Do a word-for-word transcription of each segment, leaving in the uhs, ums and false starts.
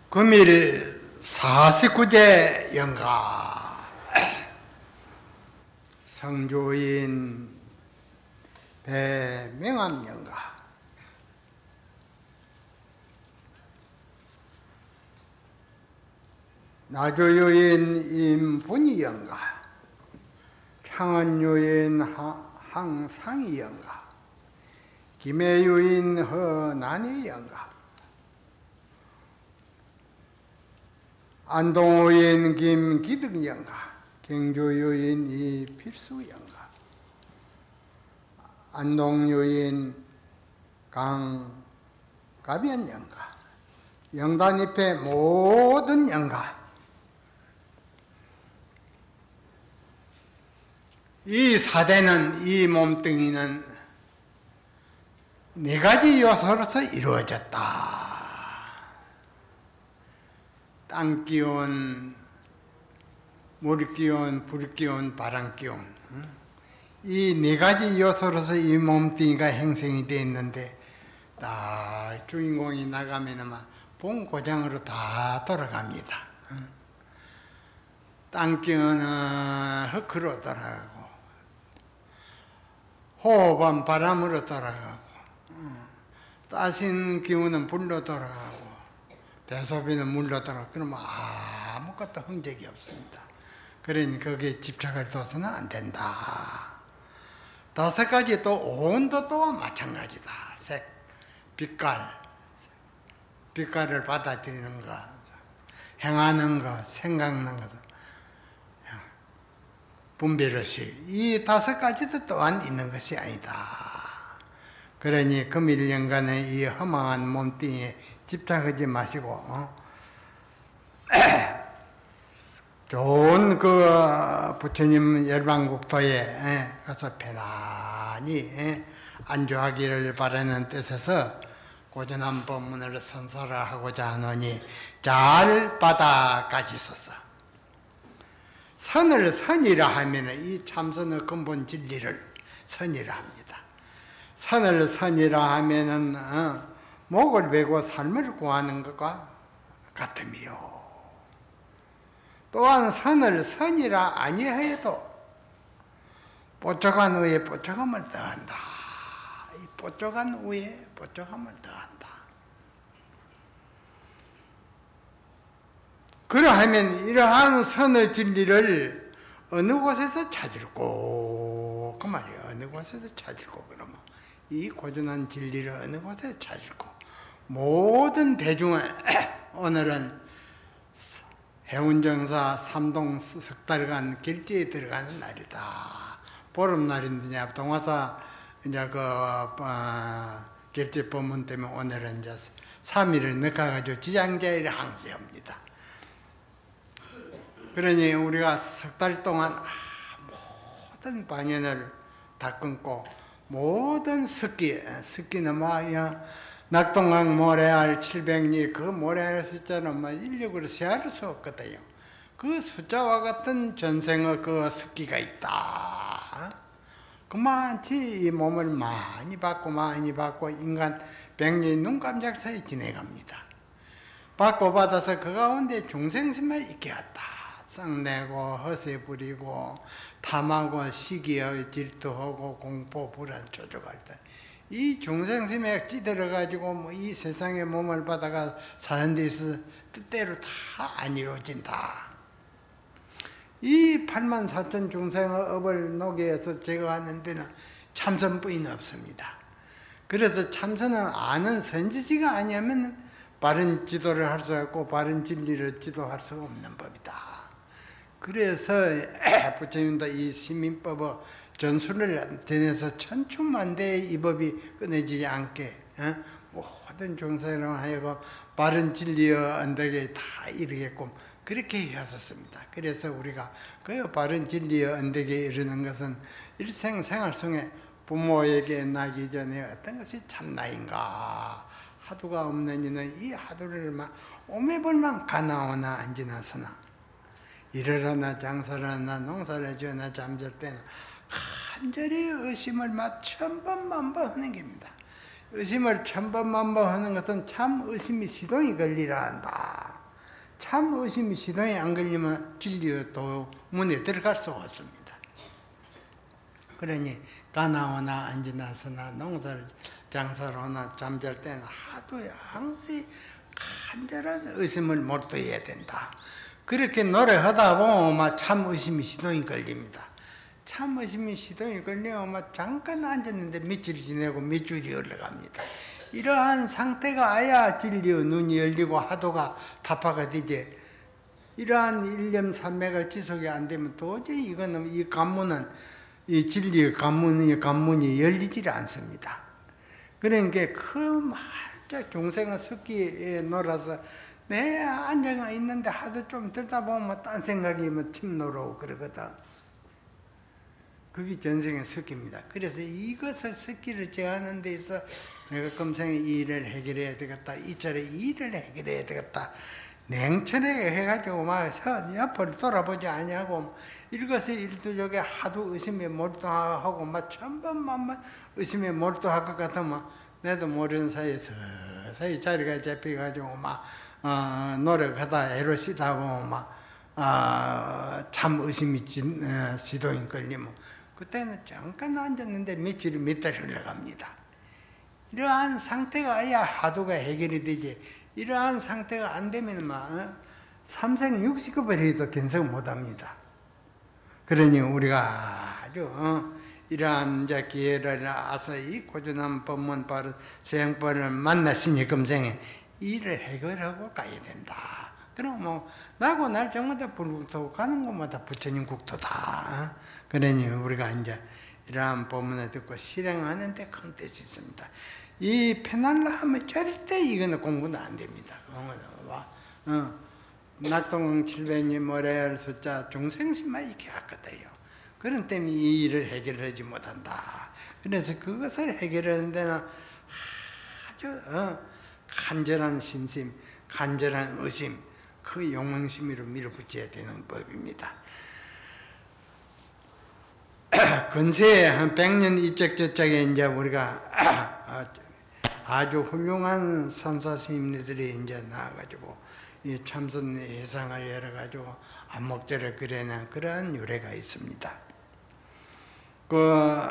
금일 사십구 제 영가 성조인 배명암 영가 나조요인 임분이 영가 창원요인 항상이 영가 김해요인 허난이 영가 안동요인 김기득 영가 경조요인 이필수 영가 안동요인 강가변 영가 영단잎의 모든 영가 이 사대는 이 몸뚱이는 네 가지 요소로서 이루어졌다. 땅기운, 물기운, 불기운, 바람기운 이 네 가지 요소로서 이 몸뚱이가 형성이 되어 있는데 딱 주인공이 나가면 본 고장으로 다 돌아갑니다. 땅기운은 흙으로 돌아가고 호흡은 바람으로 돌아가고 따신 기운은 불로 돌아가고 대소변은 물로 돌아가고 그러면 아무것도 흔적이 없습니다. 그러니 거기에 집착을 둬서는 안 된다. 다섯 가지 또 온도 또한 마찬가지다. 색, 빛깔, 빛깔을 받아들이는 것, 행하는 것, 생각하는 것, 분별의식 이 다섯 가지도 또한 있는 것이 아니다. 그러니 금일연간의 이 허망한 몸뚱이에 집착하지 마시고 어? 좋은 그 부처님 열반국토에 가서 편안히 안주하기를 바라는 뜻에서 고전한 법문을 선사하고자 하노니 잘 받아가지소서. 선을 선이라 하면 이 참선의 근본 진리를 선이라 합니다. 선을 선이라 하면은 어, 목을 베고 삶을 구하는 것과 같음이요. 또한 선을 선이라 아니해도 뽀짝한 후에 뽀짝함을 더한다. 이 뽀짝한 후에 뽀짝함을 더한다. 그러하면 이러한 선의 진리를 어느 곳에서 찾을꼬? 그 말이에요. 어느 곳에서 찾을꼬? 그러면 이 고전한 진리를 어느 곳에서 찾을꼬? 모든 대중은 오늘은 해운정사 삼동 석 달간 길지에 들어가는 날이다. 보름날인데 동화사 이제 그 어, 길지 법문 때문에 오늘은 이제 삼 일을 넣어가지고 지장자일을 항시합니다. 그러니 우리가 석 달 동안 모든 방연을 다 끊고 모든 습기, 습기는 뭐야 낙동강 모래알 칠백리 그 모래알 숫자는 뭐 인력으로 세할 수 없거든요. 그 숫자와 같은 전생의 그 습기가 있다. 그만치 이 몸을 많이 받고 많이 받고 인간 백년이 눈 깜짝 사이 지내갑니다. 받고 받아서 그 가운데 중생심만 있게 했다. 썩내고 허세 부리고 탐하고 시기하고 질투하고 공포 불안 조종할 때 이 중생심에 찌들어가지고 뭐 이 세상에 몸을 받아가 사는 데 있어서 뜻대로 다 안 이루어진다. 이 팔만 사천 중생의 업을 녹여서 제거하는 데는 참선뿐이 없습니다. 그래서 참선은 아는 선지시가 아니면 바른 지도를 할 수 없고 바른 진리를 지도할 수가 없는 법이다. 그래서 부처님도 이 시민법의 전수를 전해서 천충만대의 이 법이 끊어지지 않게 어? 모든 중생을 하여금 바른 진리의 언덕에 다 이르게끔 그렇게 하셨습니다. 그래서 우리가 그 바른 진리의 언덕에 이르는 것은 일생 생활 속에 부모에게 나기 전에 어떤 것이 참나인가 하두가 없는 이는 이 하두를 막 오매벌만 가나오나 안 지나서나 일을 하나 장사를 하나 농사를 지어나 잠잘 때는 간절히 의심을 막 천번만번 하는 겁니다. 의심을 천번만번 하는 것은 참 의심이 시동이 걸리라 한다. 참 의심이 시동이 안 걸리면 진리의 도문에 들어갈 수가 없습니다. 그러니 가나오나 앉으나서나 농사를 장사를 하나 잠잘 때는 하도 항상 간절한 의심을 몰두해야 된다. 그렇게 노력하다 보면 참 의심이 시동이 걸립니다. 참 의심이 시동이 걸리면 잠깐 앉았는데 며칠 지내고 몇 줄이 올라갑니다. 이러한 상태가 아야 진리의 눈이 열리고 하도가 타파가 되지. 이러한 일념 삼매가 지속이 안 되면 도저히 이거는 이 관문은 이 진리의 관문이 관문이 열리질 않습니다. 그러니까 그 말자 중생은 습기에 놀아서 내 앉아가 있는데 하도 좀 듣다 보면 딴 생각이 뭐 침노로 그러거든. 그게 전생의 습기입니다. 그래서 이것을 습기를 제하는 데 있어 내가 금생에 이 일을 해결해야 되겠다. 이철에 이 일을 해결해야 되겠다. 냉철하게 해가지고 막 옆을 돌아보지 아니하고 일거수일투족에 하도 의심에 몰두하고 막 천번만번 의심에 몰두할 것 같으면 내도 모르는 사이에 서서히 자리가 잡혀가지고 막 어, 노력하다 애로시다 보면 막참 어, 의심이 진, 어, 시동이 걸리면 그때는 잠깐 앉았는데 며칠이 몇 달 흘러갑니다. 이러한 상태가 아야 하도가 해결이 되지. 이러한 상태가 안 되면 막 삼생 육식급을 해도 견성을 못합니다. 그러니 우리가 아주 어, 이러한 이제 기회를 와서 이 고전한 법문 바로 수행법을 만났으니 금생에 일을 해결하고 가야 된다. 그럼 뭐 나고 날 정마다 불국토 가는 곳마다 부처님 국토다. 그러니 우리가 이제 이러한 법문을 듣고 실행하는데 큰 뜻이 있습니다. 이 편안라 하면 절대 이거는 공부는 안 됩니다. 어, 낙동 칠백리 모래알 숫자 중생심만 이렇게 하거든요. 그런 때문에 이 일을 해결하지 못한다. 그래서 그것을 해결하는 데는 아주 어, 간절한 신심, 간절한 의심, 그 용맹심으로 밀어붙여야 되는 법입니다. 근세에 한 백 년 이쪽 저쪽에 이제 우리가 아주 훌륭한 삼사 스님들이 이제 나와가지고 이 참선 예상을 열어가지고 안목절을 그려낸 그러한 유래가 있습니다. 그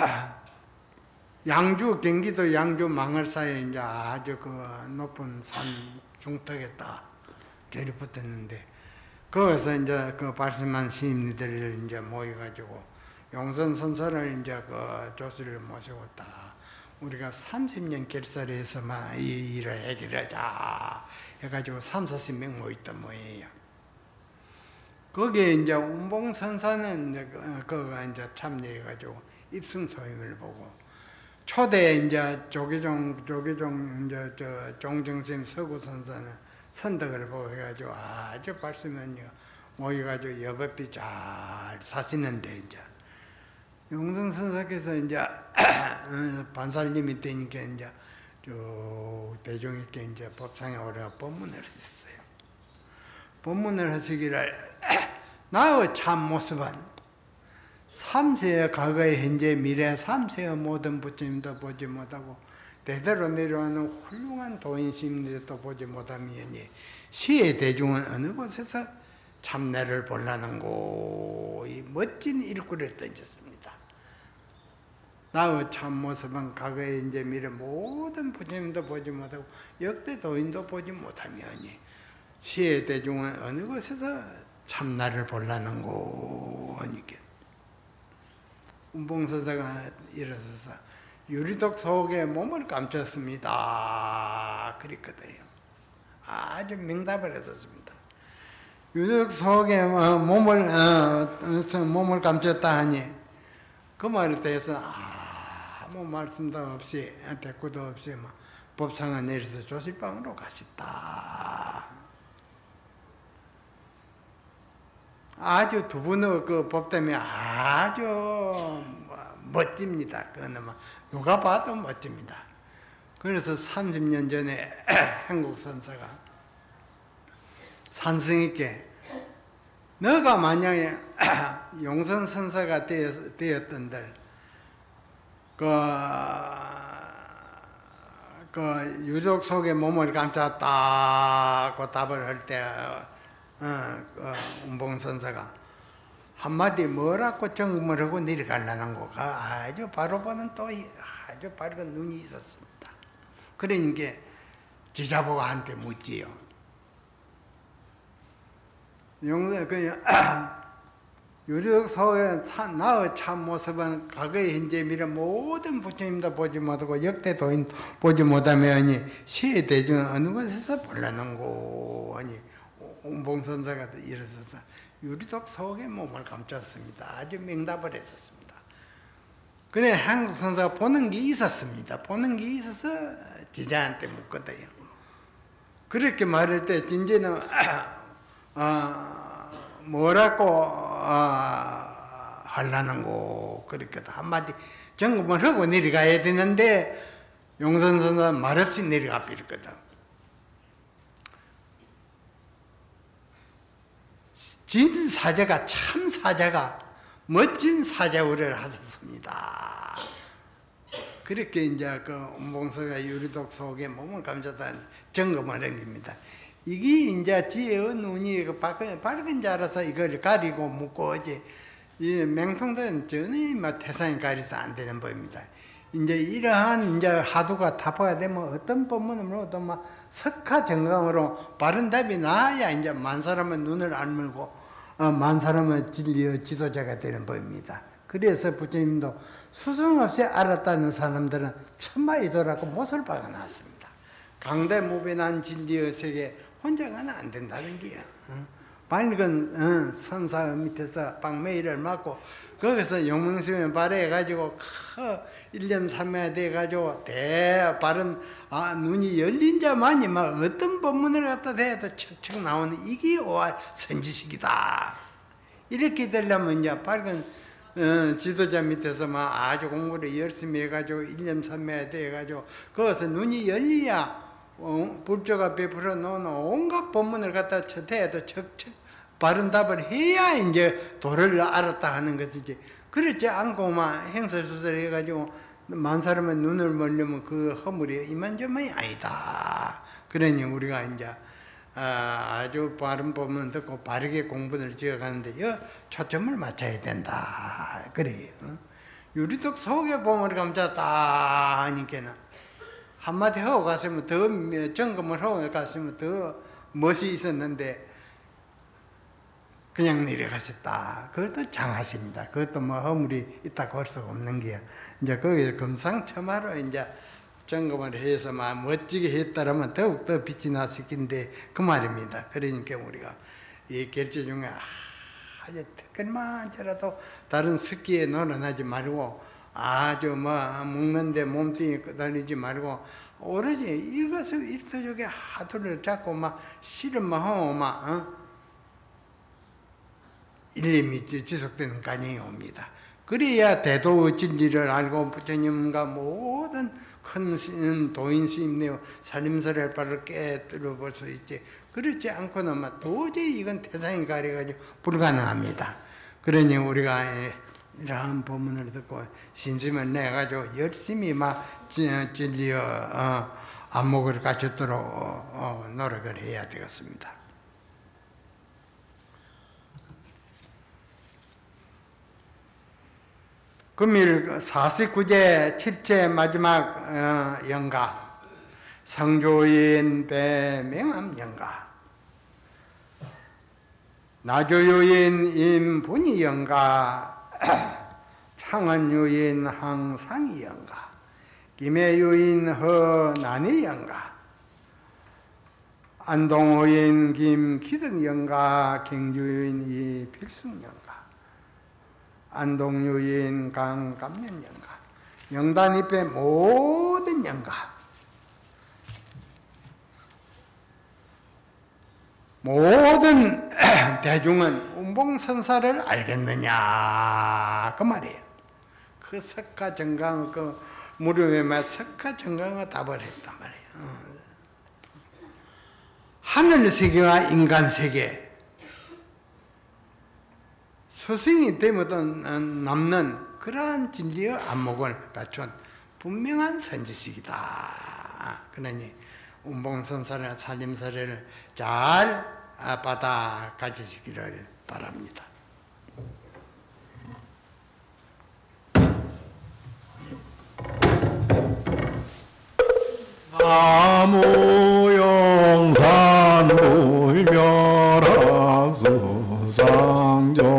양주 경기도 양주 망을사에 이제 아주 그 높은 산 중턱에 딱 절이 붙었는데 거기서 이제 그 발심한 스님들을 이제 모여가지고 용선 선사를 이제 그 조수를 모시고 딱 우리가 삼십 년 결사를 해서만 이 일을 해결하자 해가지고 삼사십 명 모였단 모예요. 거기에 이제 운봉 선사는 이제 그가 이제 참여해가지고 입승 소임을 보고 초대 이제 조계종 조계종 이제 저 종정쌤 서구 선사는 선덕을 보고 해가지고 아주 발심은요 모여가지고 여법비 잘 사시는데 이제. 용선 선사께서 이제 반살님이 되니까 이제 쭉 대중에게 이제 법상에 오래 법문을 했어요. 법문을 하시기를 나의 참 모습은 삼세의 과거의 현재 미래 삼세의 모든 부처님도 보지 못하고 대대로 내려오는 훌륭한 도인심들도 보지 못하면이 시의 대중은 어느 곳에서 참내를 보려는고 이 멋진 일구를 던졌습니다. 나의 참 모습은 과거에 이제 미래 모든 부처님도 보지 못하고 역대 도인도 보지 못하면이 시의 대중은 어느 곳에서 참나를 보려는고 하니까 운봉서사가 일어서서 유리독 속에 몸을 감췄습니다. 그랬거든요. 아주 명답을 했었습니다. 유리독 속에 몸을 어, 몸을 감췄다 하니 그 말에 대해서 아무 말씀도 없이 대꾸도 없이 막 법상을 내려서 조실방으로 가셨다. 아주 두 분의 그 법 때문에 아주 멋집니다. 그거는 누가 봐도 멋집니다. 그래서 삼십 년 전에 한국 선사가 산승에게 너가 만약에 용선 선사가 되었던들 그, 그 유적 속에 몸을 감쌌다고 답을 할 때 어, 어, 운봉선사가 한마디 뭐라고 점검을 하고 내려가려는 거가 아주 바로 보는 또 아주 밝은 눈이 있었습니다. 그러니까 지자보가 한테 묻지요. 용서 그 유적 속에 나의 참 모습은 과거의 현재 미래 모든 부처님도 보지 못하고 역대 도인 보지 못하면 시의 대중은 어느 곳에서 볼라는고 하니 운봉선사가 일어서서 유리석 속에 몸을 감췄습니다. 아주 명답을 했었습니다. 그래 한국 선사가 보는 게 있었습니다. 보는 게 있어서 지자한테 묻거든요. 그렇게 말할 때 진짜는 어, 뭐라고 어, 하려는 거 그렇게 한마디 점검을 하고 내려가야 되는데 용선선사 말없이 내려가 버렸거든. 진 사자가 참 사자가 멋진 사자우를 하셨습니다. 그렇게 이제 그 운봉서가 유리독 속에 몸을 감췄다는 점검을 한 겁니다. 이게 이제 지혜의 눈이 그 밝은 자라서 이걸 가리고 묻고 어제 이 맹통들은 전혀 막 태산이 가려서 안 되는 법입니다. 이제 이러한 이제 하도가 답화가 되면 어떤 법문으로 어떤 막 석화 정강으로 바른 답이 나야 이제 만 사람은 눈을 안 물고 어, 만 사람은 진리의 지도자가 되는 법입니다. 그래서 부처님도 수승 없이 알았다는 사람들은 천마이도라고 못을 박아놨습니다. 강대무변한 진리의 세계 혼자 가는 안 된다는 게요. 어? 밝은 어, 선사 밑에서 방매일을 맞고 거기서 용명심에 발해가지고 일념삼매가 돼가지고 대 바른 아, 눈이 열린 자만이 막 어떤 법문을 갖다 대도 척척 나오는 이게 오할 선지식이다. 이렇게 되려면 이제 밝은 어, 지도자 밑에서 막 아주 공부를 열심히 해가지고 일념삼매가 돼가지고 거기서 눈이 열리야 어, 불조가 베풀어 놓은 온갖 법문을 갖다 대도 척척 바른 답을 해야 이제 도를 알았다 하는 것이지. 그렇지 않고만 행설수설 해가지고 만 사람의 눈을 멀려면 그 허물이 이만저만이 아니다. 그러니 우리가 이제 아주 바른 법문 듣고 바르게 공부를 지어가는데 여 초점을 맞춰야 된다. 그래요. 유리독 속에 보물을 감췄다 하니까는 한마디 하고 갔으면 더 점검을 하고 갔으면 더 멋이 있었는데 그냥 내려가셨다. 그것도 장하십니다. 그것도 뭐 허물이 있다고 할 수가 없는 게요. 이제 거기서 금상첨화로 이제 점검을 해서 막 멋지게 했다라면 더욱더 빛이 났을 텐데 그 말입니다. 그러니까 우리가 이 결제 중에 아주 특별만저라도 다른 습기에 놀아나지 말고 아주 뭐 먹는데 몸뚱이 끄달리지 말고 오로지 이것을 일터적에 하도를 잡고 막 씨름만 하고 막 어? 일념이 지속되는 간이 옵니다. 그래야 대도의 진리를 알고 부처님과 모든 큰 도인 스님네요 살림살이를 바로 깨뜨려 볼 수 있지. 그렇지 않고는 도저히 이건 태상이 가려가지고 불가능합니다. 그러니 우리가 이러한 법문을 듣고 신심을 내가지고 열심히 막 진리의 어, 안목을 갖추도록 어, 노력을 해야 되겠습니다. 금일 사십구 제 칠 째 마지막 어, 영가 성조인 배명암 영가 나조요인 임분이 영가 창원요인 항상이 영가 김해요인 허난이 영가 안동호인 김기득 영가 경주요인 이필승 영가 안동유인 강감년 영가 영단입회 모든 영가 모든 대중은 운봉선사를 알겠느냐 그 말이에요. 그 석가정강 그 무료에만 석가정강을 답을 했단 말이에요. 하늘 세계와 인간 세계 스승이 되면 남는 그러한 진리의 안목을 갖춘 분명한 선지식이다 그러니 운봉선사나 살림살이를 잘 받아 가지시기를 바랍니다. 나무